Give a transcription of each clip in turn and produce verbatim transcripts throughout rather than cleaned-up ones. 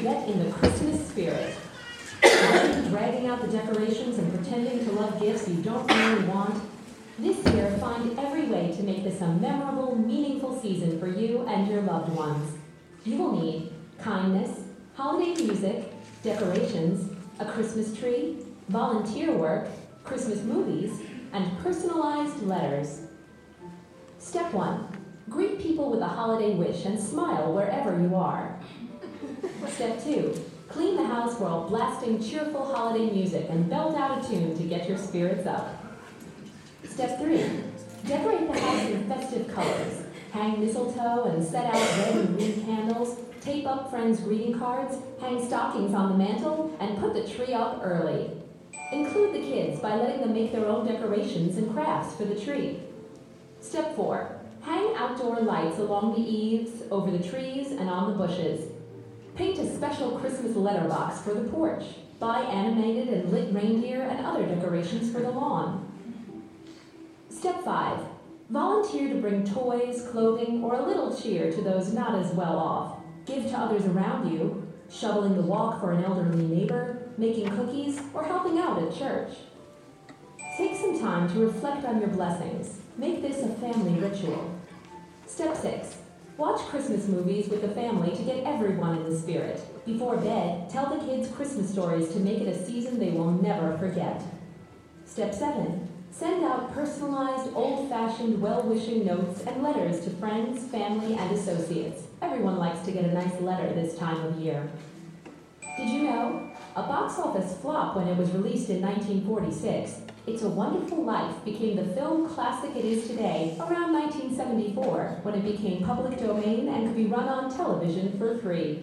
get in the Christmas spirit. Rather than dragging out the decorations and pretending to love gifts you don't really want, this year find every way to make this a memorable, meaningful season for you and your loved ones. You will need kindness, holiday music, decorations, a Christmas tree, volunteer work, Christmas movies, and personalized letters. Step one, greet people with a holiday wish and smile wherever you are. Step two, clean the house while blasting cheerful holiday music and belt out a tune to get your spirits up. Step three, decorate the house in festive colors. Hang mistletoe and set out red and green candles, tape up friends' greeting cards, hang stockings on the mantle, and put the tree up early. Include the kids by letting them make their own decorations and crafts for the tree. Step four, hang outdoor lights along the eaves, over the trees, and on the bushes. Paint a special Christmas letterbox for the porch. Buy animated and lit reindeer and other decorations for the lawn. Step five, volunteer to bring toys, clothing, or a little cheer to those not as well off. Give to others around you, shoveling the walk for an elderly neighbor, making cookies, or helping out at church. Take some time to reflect on your blessings. Make this a family ritual. Step six, watch Christmas movies with the family to get everyone in the spirit. Before bed, tell the kids Christmas stories to make it a season they will never forget. Step seven, send out personalized, old-fashioned, well-wishing notes and letters to friends, family, and associates. Everyone likes to get a nice letter this time of year. Did you know? A box office flop when it was released in nineteen forty-six, It's a Wonderful Life became the film classic it is today around nineteen seventy-four, when it became public domain and could be run on television for free.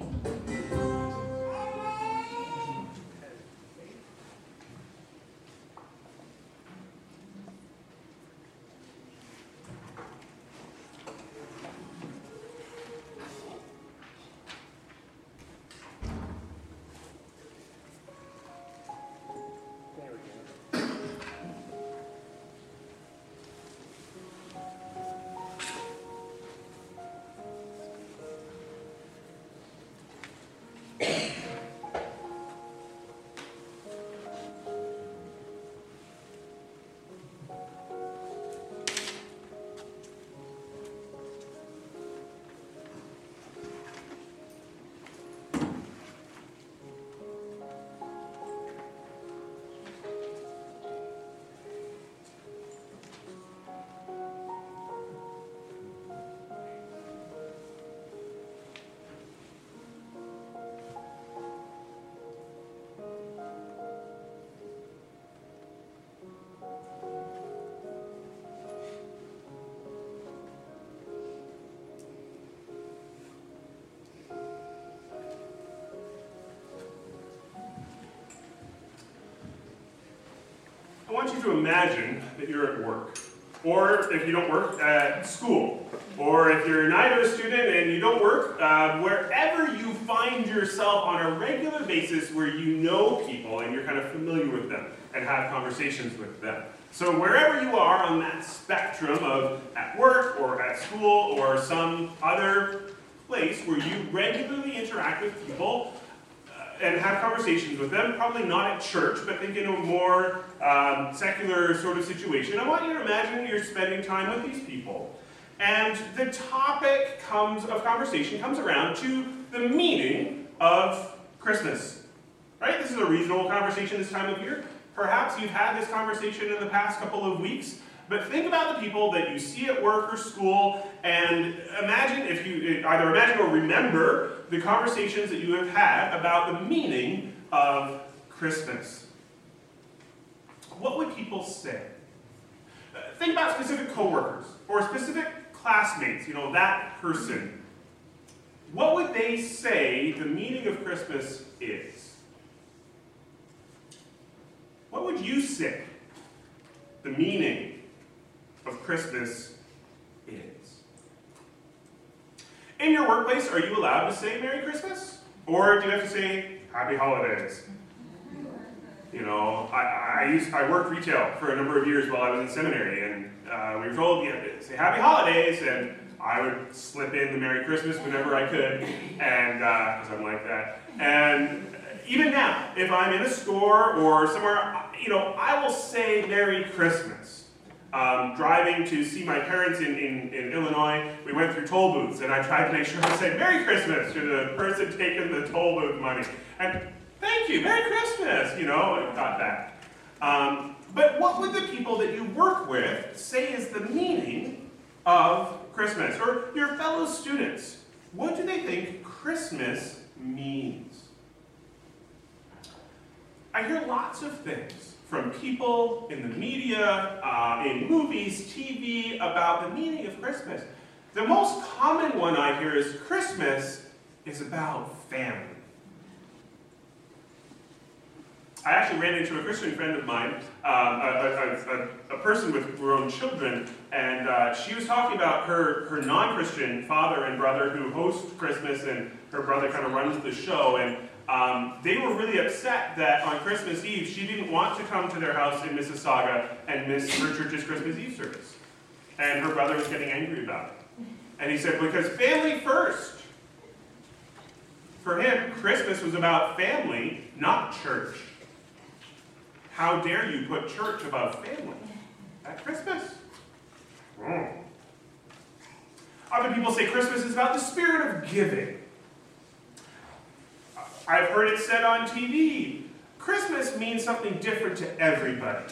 I want you to imagine that you're at work, or if you don't work, at school, or if you're neither a student and you don't work, uh, wherever you find yourself on a regular basis where you know people and you're kind of familiar with them and have conversations with them. So wherever you are on that spectrum of at work or at school or some other place where you regularly interact with people and have conversations with them, probably not at church, but think in a more um, secular sort of situation. I want you to imagine you're spending time with these people, and the topic comes of conversation comes around to the meaning of Christmas. Right? This is a reasonable conversation this time of year. Perhaps you've had this conversation in the past couple of weeks, but think about the people that you see at work or school, and imagine if you either imagine or remember the conversations that you have had about the meaning of Christmas. What would people say? Think about specific coworkers or specific classmates, you know, that person. What would they say the meaning of Christmas is? What would you say the meaning of Christmas is? In your workplace, are you allowed to say Merry Christmas? Or do you have to say Happy Holidays? You know, I, I used I worked retail for a number of years while I was in seminary, and uh, we were told you had to say Happy Holidays, and I would slip in the Merry Christmas whenever I could, and because uh, I'm like that. And even now, if I'm in a store or somewhere, you know, I will say Merry Christmas. Um, driving to see my parents in, in, in Illinois, we went through toll booths, and I tried to make sure to say Merry Christmas to the person taking the toll booth money. And thank you, Merry Christmas, you know, I got that. Um, but what would the people that you work with say is the meaning of Christmas? Or your fellow students, what do they think Christmas means? I hear lots of things from people in the media, uh, in movies, T V, about the meaning of Christmas. The most common one I hear is Christmas is about family. I actually ran into a Christian friend of mine, um, a, a, a, a person with grown children, and uh, she was talking about her, her non-Christian father and brother who host Christmas, and her brother kind of runs the show, and um, they were really upset that on Christmas Eve, she didn't want to come to their house in Mississauga and miss her church's Christmas Eve service. And her brother was getting angry about it. And he said, because family first. For him, Christmas was about family, not church. How dare you put church above family at Christmas? Mm. Other people say Christmas is about the spirit of giving. I've heard it said on T V, Christmas means something different to everybody.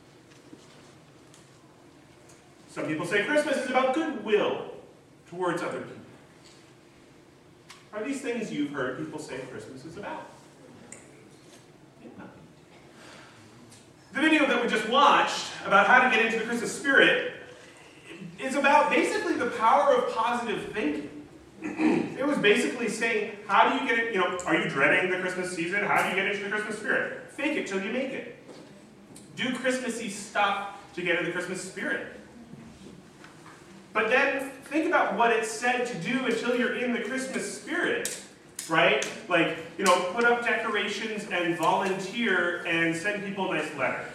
Some people say Christmas is about goodwill towards other people. Are these things you've heard people say Christmas is about? Yeah. The video that we just watched about how to get into the Christmas spirit is about basically the power of positive thinking. It was basically saying, how do you get it, you know, are you dreading the Christmas season? How do you get into the Christmas spirit? Fake it till you make it. Do Christmassy stuff to get into the Christmas spirit. But then think about what it's said to do until you're in the Christmas spirit, right? Like, you know, put up decorations and volunteer and send people nice letters.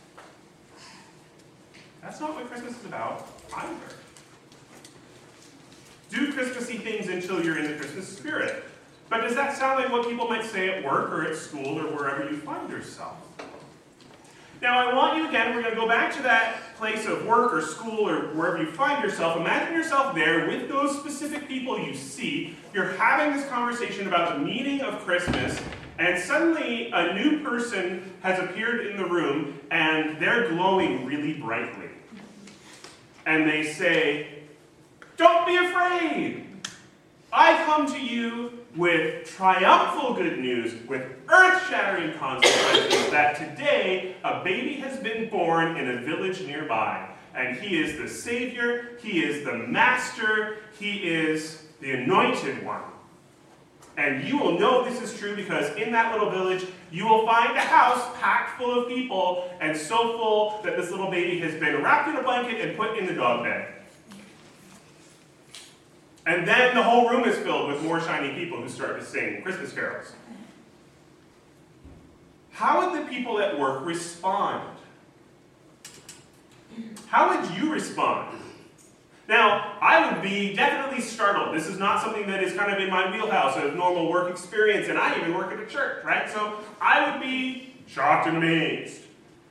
That's not what Christmas is about either. Do Christmassy things until you're in the Christmas spirit. But does that sound like what people might say at work or at school or wherever you find yourself? Now I want you again, we're going to go back to that place of work or school or wherever you find yourself. Imagine yourself there with those specific people you see. You're having this conversation about the meaning of Christmas, and suddenly a new person has appeared in the room and they're glowing really brightly. And they say, don't be afraid. I come to you with triumphal good news, with earth-shattering consequences, that today a baby has been born in a village nearby. And he is the Savior, he is the Master, he is the Anointed One. And you will know this is true because in that little village, you will find a house packed full of people, and so full that this little baby has been wrapped in a blanket and put in the dog bed. And then the whole room is filled with more shiny people who start to sing Christmas carols. How would the people at work respond? How would you respond? Now, I would be definitely startled. This is not something that is kind of in my wheelhouse of normal work experience, and I even work at a church, right? So I would be shocked and amazed.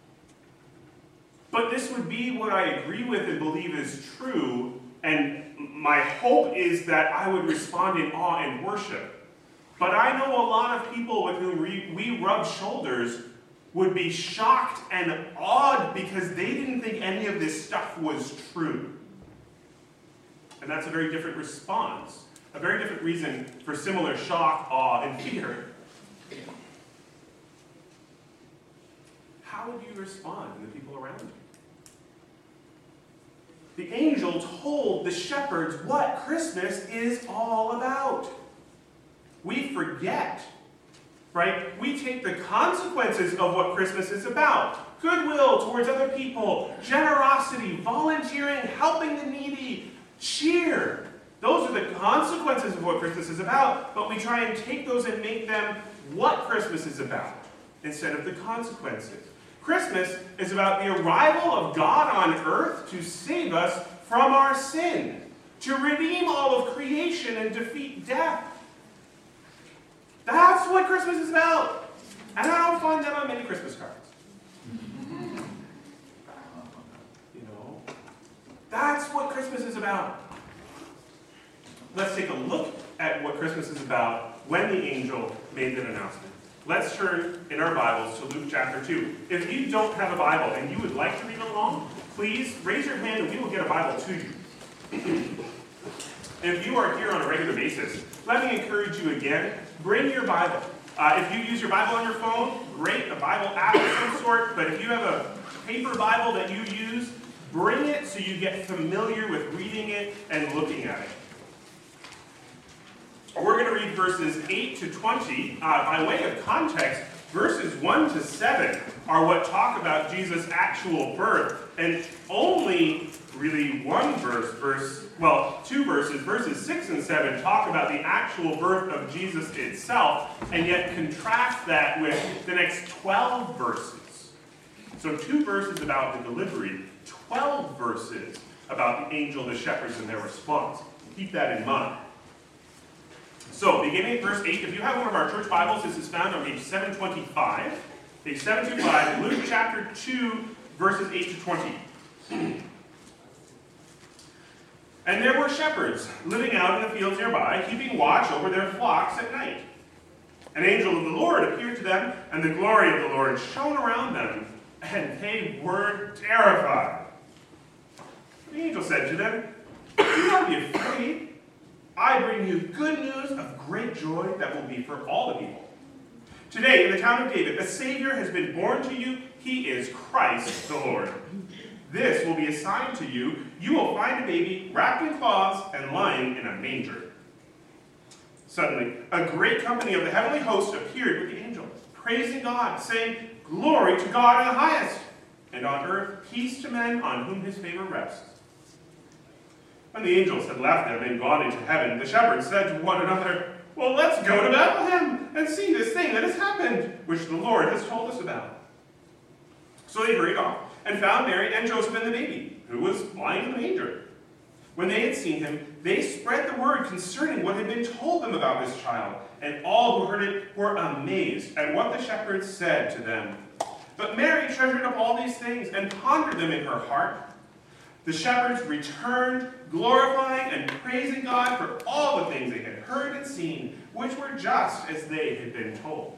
But this would be what I agree with and believe is true, and my hope is that I would respond in awe and worship. But I know a lot of people with whom we, we rub shoulders would be shocked and awed because they didn't think any of this stuff was true. And that's a very different response, a very different reason for similar shock, awe, and fear. How would you respond to the people around you? The angel told the shepherds what Christmas is all about. We forget, right? We take the consequences of what Christmas is about. Goodwill towards other people, generosity, volunteering, helping the needy, cheer. Those are the consequences of what Christmas is about, but we try and take those and make them what Christmas is about instead of the consequences. Christmas is about the arrival of God on earth to save us from our sin. to redeem all of creation and defeat death. That's what Christmas is about. And I don't find that on many Christmas cards. You know, that's what Christmas is about. Let's take a look at what Christmas is about when the angel made that announcement. Let's turn in our Bibles to Luke chapter two. If you don't have a Bible and you would like to read along, please raise your hand and we will get a Bible to you. If you are here on a regular basis, let me encourage you again, bring your Bible. Uh, if you use your Bible on your phone, great, a Bible app of some sort, but if you have a paper Bible that you use, bring it so you get familiar with reading it and looking at it. We're going to read verses eight to twenty. Uh, by way of context, verses one to seven are what talk about Jesus' actual birth, and only really one verse, verse, well, two verses, verses six and seven, talk about the actual birth of Jesus itself, and yet contrast that with the next twelve verses. So two verses about the delivery, twelve verses about the angel, the shepherds, and their response. Keep that in mind. So, beginning at verse eight, if you have one of our church Bibles, this is found on page seven twenty-five. Page seven twenty-five, Luke chapter two, verses eight to twenty. And there were shepherds living out in the fields nearby, keeping watch over their flocks at night. An angel of the Lord appeared to them, and the glory of the Lord shone around them, and they were terrified. The angel said to them, "Do not be afraid. I bring you good news of great joy that will be for all the people. Today, in the town of David, a Savior has been born to you. He is Christ the Lord. This will be a sign to you. You will find a baby wrapped in cloths and lying in a manger." Suddenly, a great company of the heavenly host appeared with the angel, praising God, saying, "Glory to God in the highest, and on earth peace to men on whom his favor rests." When the angels had left them and gone into heaven, the shepherds said to one another, "Well, let's go to Bethlehem and see this thing that has happened, which the Lord has told us about." So they hurried off and found Mary and Joseph and the baby, who was lying in the manger. When they had seen him, they spread the word concerning what had been told them about this child, and all who heard it were amazed at what the shepherds said to them. But Mary treasured up all these things and pondered them in her heart. The shepherds returned, glorifying and praising God for all the things they had heard and seen, which were just as they had been told.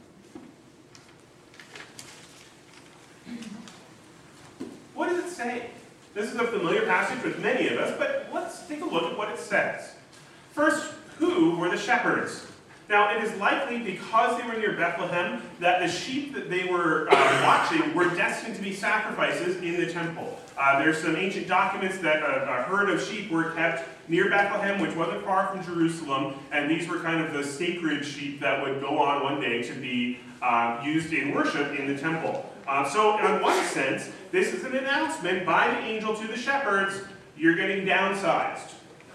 What does it say? This is a familiar passage with many of us, but let's take a look at what it says. First, who were the shepherds? Now, it is likely because they were near Bethlehem that the sheep that they were uh, watching were destined to be sacrifices in the temple. Uh, there's some ancient documents that a, a herd of sheep were kept near Bethlehem, which wasn't far from Jerusalem, and these were kind of the sacred sheep that would go on one day to be uh, used in worship in the temple. Uh, so, in one sense, this is an announcement by the angel to the shepherds, you're getting downsized.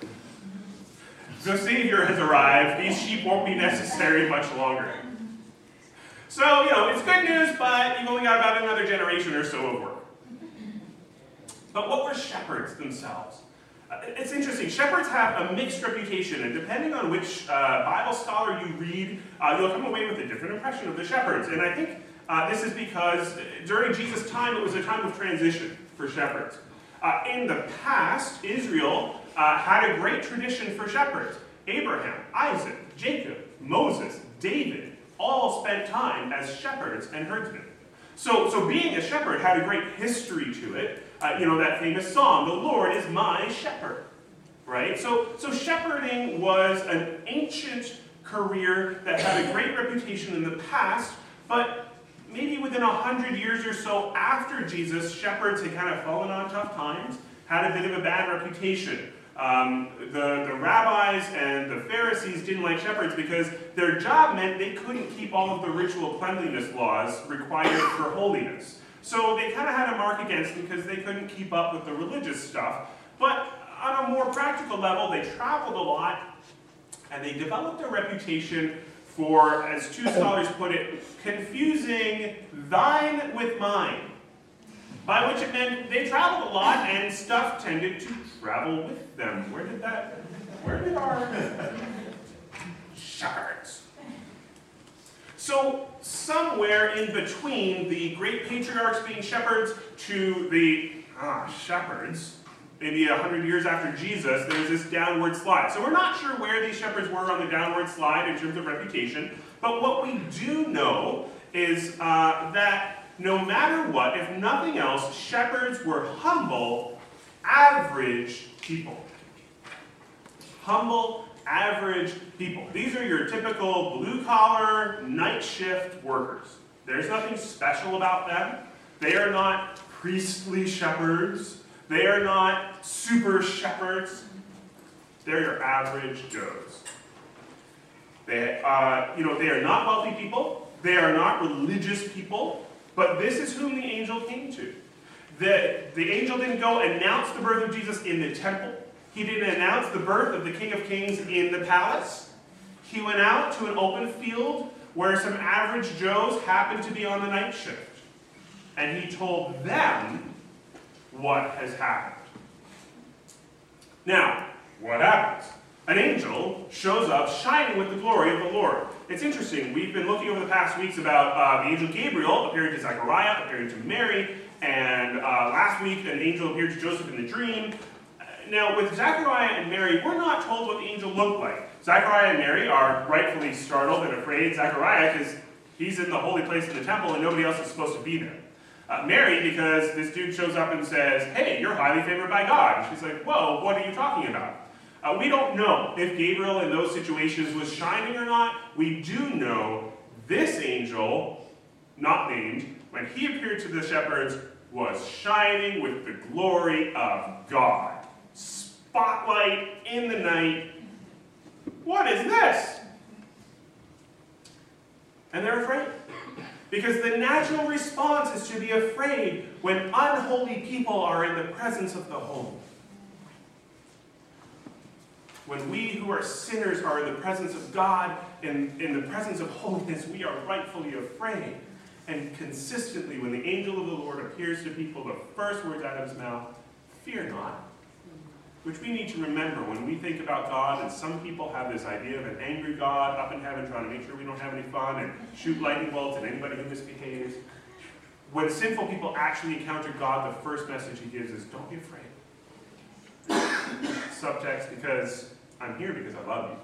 The Savior has arrived. These sheep won't be necessary much longer. So, you know, it's good news, but you've only got about another generation or so of work. But what were shepherds themselves? Uh, it's interesting. Shepherds have a mixed reputation, and depending on which uh, Bible scholar you read, uh, you'll come away with a different impression of the shepherds. And I think uh, this is because during Jesus' time, it was a time of transition for shepherds. Uh, in the past, Israel uh, had a great tradition for shepherds. Abraham, Isaac, Jacob, Moses, David all spent time as shepherds and herdsmen. So, so being a shepherd had a great history to it. Uh, you know, that famous song, "The Lord is my shepherd," right? So, so shepherding was an ancient career that had a great reputation in the past, but maybe within a hundred years or so after Jesus, shepherds had kind of fallen on tough times, had a bit of a bad reputation. Um, the, the rabbis and the Pharisees didn't like shepherds because their job meant they couldn't keep all of the ritual cleanliness laws required for holiness. So they kind of had a mark against them because they couldn't keep up with the religious stuff. But on a more practical level, they traveled a lot, and they developed a reputation for, as two scholars put it, confusing thine with mine. by which it meant they traveled a lot and stuff tended to travel with them. Where did that, where did our shepherds? So somewhere in between the great patriarchs being shepherds to the ah, shepherds, maybe a hundred years after Jesus, there's this downward slide. So we're not sure where these shepherds were on the downward slide in terms of reputation, but what we do know is uh, that no matter what, if nothing else, shepherds were humble, average people. Humble, average people. These are your typical blue-collar, night shift workers. There's nothing special about them. They are not priestly shepherds. They are not super shepherds. They're your average Joes. They, uh, you know, they are not wealthy people. They are not religious people. But this is whom the angel came to. The, the angel didn't go announce the birth of Jesus in the temple. He didn't announce the birth of the King of Kings in the palace. He went out to an open field where some average Joes happened to be on the night shift. And he told them what has happened. Now, what happens? An angel shows up shining with the glory of the Lord. It's interesting, we've been looking over the past weeks about uh, the angel Gabriel appearing to Zechariah, appearing to Mary, and uh, last week an angel appeared to Joseph in the dream. Now, with Zechariah and Mary, we're not told what the angel looked like. Zechariah and Mary are rightfully startled and afraid. Zechariah, because he's in the holy place in the temple and nobody else is supposed to be there. Uh, Mary, because this dude shows up and says, hey, you're highly favored by God. And she's like, whoa, what are you talking about? Uh, we don't know if Gabriel in those situations was shining or not. We do know this angel, not named, when he appeared to the shepherds, was shining with the glory of God. Spotlight in the night. What is this? And they're afraid. Because the natural response is to be afraid when unholy people are in the presence of the holy. When we who are sinners are in the presence of God, in, in the presence of holiness, we are rightfully afraid. And consistently, when the angel of the Lord appears to people, the first words out of his mouth, fear not. Which we need to remember when we think about God, and some people have this idea of an angry God up in heaven trying to make sure we don't have any fun and shoot lightning bolts at anybody who misbehaves. When sinful people actually encounter God, the first message he gives is, don't be afraid. Subtext, because I'm here because I love you.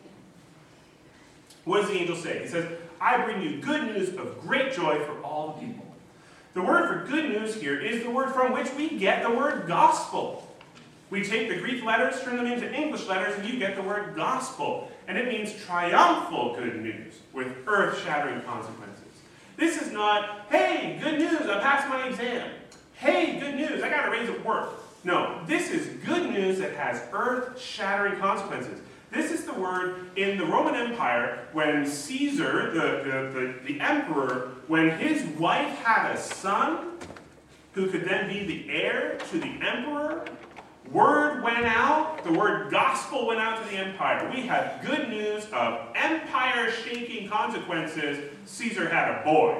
What does the angel say? He says, I bring you good news of great joy for all the people. The word for good news here is the word from which we get the word gospel. We take the Greek letters, turn them into English letters, and you get the word gospel. And it means triumphal good news with earth-shattering consequences. This is not, hey, good news, I passed my exam. Hey, good news, I got a raise at work. No, this is good news that has earth-shattering consequences. This is the word in the Roman Empire when Caesar, the, the, the, the emperor, when his wife had a son who could then be the heir to the emperor, word went out, the word gospel went out to the empire. We have good news of empire-shaking consequences. Caesar had a boy.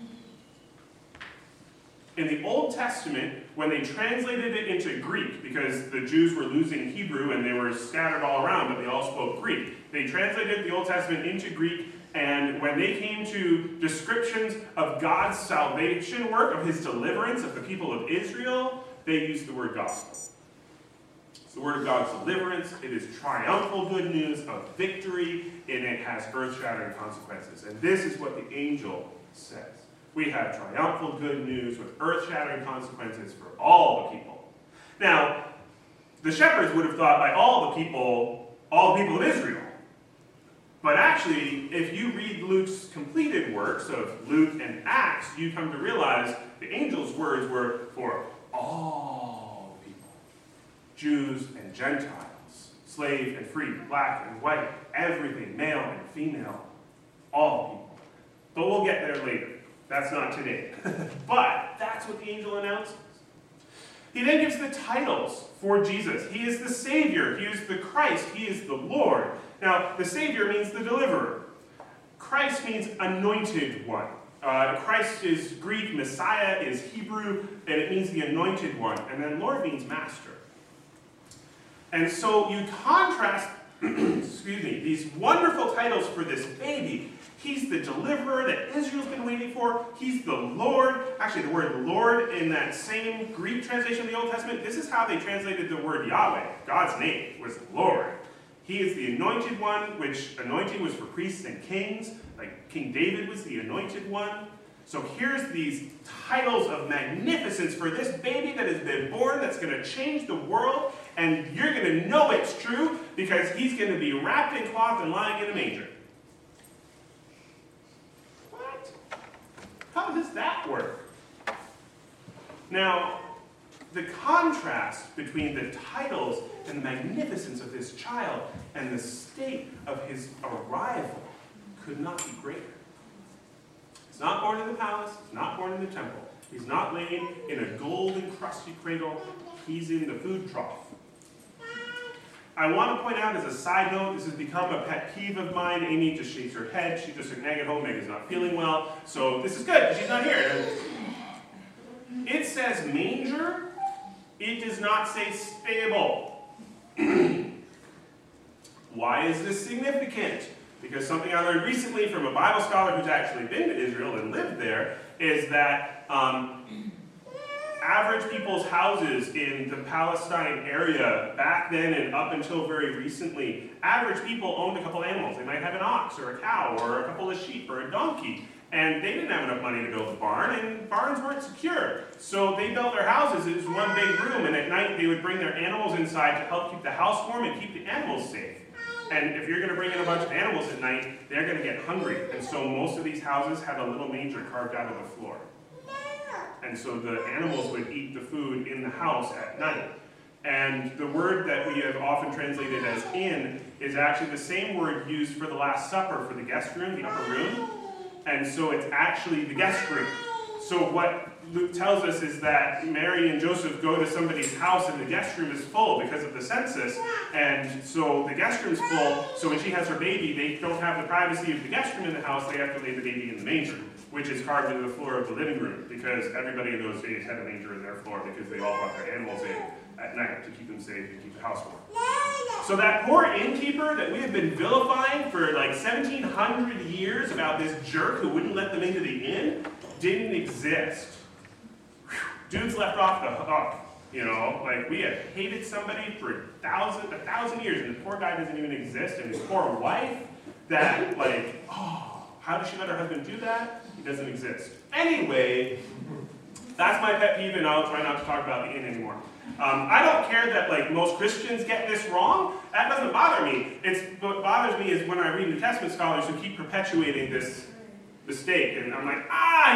In the Old Testament, when they translated it into Greek, because the Jews were losing Hebrew and they were scattered all around, but they all spoke Greek, they translated the Old Testament into Greek, and when they came to descriptions of God's salvation work, of his deliverance of the people of Israel, they used the word gospel. It's the word of God's deliverance. It is triumphal good news of victory, and it has earth-shattering consequences. And this is what the angel says. We have triumphal good news with earth-shattering consequences for all the people. Now, the shepherds would have thought by all the people, all the people of Israel. But actually, if you read Luke's completed works of Luke and Acts, you come to realize the angel's words were for all people. Jews and Gentiles, slave and free, black and white, everything, male and female, all people. But we'll get there later. That's not today. But that's what the angel announces. He then gives the titles for Jesus. He is the Savior. He is the Christ. He is the Lord. Now, the Savior means the deliverer. Christ means anointed one. Uh, Christ is Greek, Messiah is Hebrew, and it means the anointed one. And then Lord means master. And so you contrast, excuse me, these wonderful titles for this baby. He's the deliverer that Israel's been waiting for. He's the Lord. Actually, the word Lord in that same Greek translation of the Old Testament, this is how they translated the word Yahweh. God's name was Lord. He is the anointed one, which anointing was for priests and kings. Like King David was the anointed one. So here's these titles of magnificence for this baby that has been born that's going to change the world. And you're going to know it's true because he's going to be wrapped in cloth and lying in a manger. What? How does that work? Now, the contrast between the titles and the magnificence of this child and the state of his arrival could not be greater. He's not born in the palace. He's not born in the temple. He's not laid in a golden crusty cradle. He's in the food trough. I want to point out as a side note, this has become a pet peeve of mine. Amy just shakes her head. She just said, Meg at home. Meg is not feeling well. So this is good because she's not here. It says manger. It does not say stable. Why is this significant? Because something I learned recently from a Bible scholar who's actually been to Israel and lived there is that um, average people's houses in the Palestine area back then and up until very recently, average people owned a couple animals. They might have an ox or a cow or a couple of sheep or a donkey. And they didn't have enough money to build a barn, and barns weren't secure. So they built their houses as one big room, and at night they would bring their animals inside to help keep the house warm and keep the animals safe. And if you're going to bring in a bunch of animals at night, they're going to get hungry. And so most of these houses had a little manger carved out of the floor. And so the animals would eat the food in the house at night. And the word that we have often translated as inn is actually the same word used for the Last Supper, for the guest room, the upper room. And so it's actually the guest room. So what Luke tells us is that Mary and Joseph go to somebody's house and the guest room is full because of the census. And so the guest room's full, so when she has her baby, they don't have the privacy of the guest room in the house, they have to lay the baby in the manger, which is carved into the floor of the living room, because everybody in those days had a manger in their floor because they all brought their animals in at night to keep them safe and keep the house warm. So that poor innkeeper that we have been vilifying for like seventeen hundred years about this jerk who wouldn't let them into the inn didn't exist. Whew. Dude's left off the hook. You know, like we have hated somebody for a thousand, a thousand years, and the poor guy doesn't even exist, and his poor wife, that like, oh, how does she let her husband do that? He doesn't exist. Anyway, that's my pet peeve, and I'll try not to talk about the inn anymore. Um, I don't care that like most Christians get this wrong. That doesn't bother me. It's what bothers me is when I read New Testament scholars who keep perpetuating this mistake, and I'm like, ah.